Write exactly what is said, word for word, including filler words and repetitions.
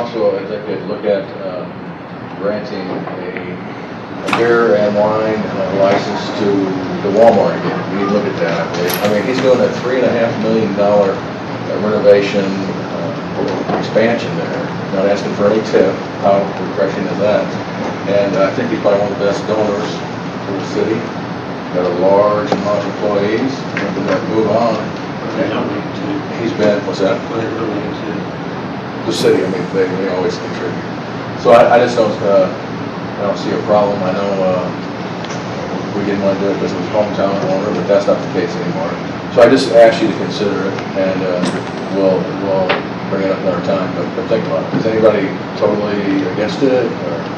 council, I think they'd look at uh, granting a, a beer and wine uh, license to the Walmart again. We need to look at that, I believe. I mean, he's doing a three and a half million dollar renovation uh, expansion there. Not asking for any tip. How refreshing is that? And I think he's probably one of the best donors to the city. Got a large amount of employees. When that move on, he's been, what's that? The city, I mean, they, they always contribute. So I, I just don't, uh, I don't see a problem. I know uh, we didn't want to do it because it was hometown owner, but that's not the case anymore. So I just ask you to consider it, and uh, we'll we'll bring it up another time. But, but think about it. Is anybody totally against it? Or?